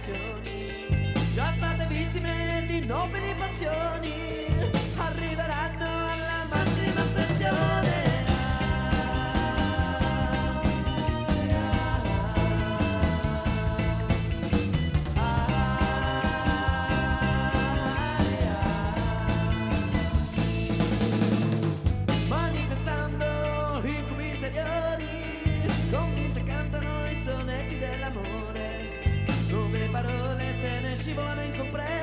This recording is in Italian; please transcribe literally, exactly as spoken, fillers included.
generazioni, già state vittime di nobili passioni, arriveranno alla massima pressione. Manifestando incubi interiori, convinte cantano i sonetti dell'amore, dove parole se ne scivolano incomprese.